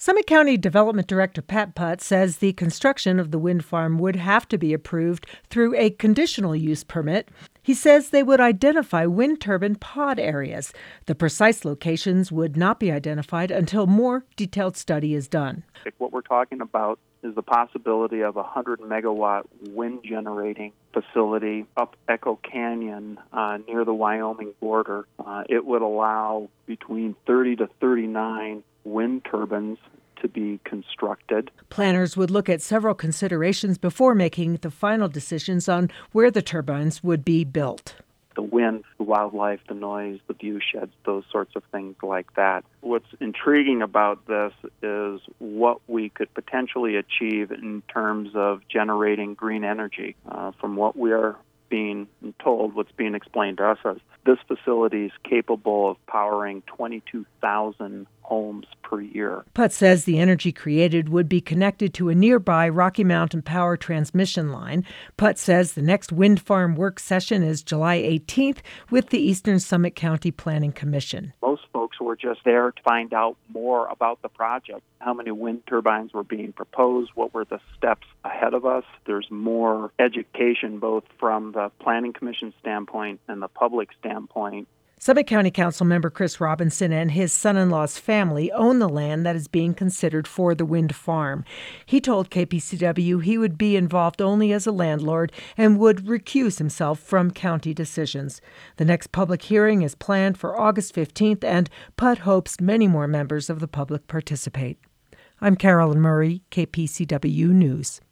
Summit County Development Director Pat Putt says the construction of the wind farm would have to be approved through a conditional use permit. He says they would identify wind turbine pod areas. The precise locations would not be identified until more detailed study is done. What we're talking about is the possibility of a 100-megawatt wind generating facility up Echo Canyon near the Wyoming border. It would allow between 30 to 39 wind turbines to be constructed. Planners would look at several considerations before making the final decisions on where the turbines would be built. The wind, the wildlife, the noise, the view sheds, those sorts of things like that. What's intriguing about this is what we could potentially achieve in terms of generating green energy. From what we are being told, what's being explained to us is this facility is capable of powering 22,000 homes per year. Putt says the energy created would be connected to a nearby Rocky Mountain power transmission line. Putt says the next wind farm work session is July 18th with the Eastern Summit County Planning Commission. Most folks were just there to find out more about the project, how many wind turbines were being proposed, what were the steps ahead of us. There's more education both from the Planning Commission standpoint and the public standpoint. Summit County Council member Chris Robinson and his son-in-law's family own the land that is being considered for the wind farm. He told KPCW he would be involved only as a landlord and would recuse himself from county decisions. The next public hearing is planned for August 15th, and Putt hopes many more members of the public participate. I'm Carolyn Murray, KPCW News.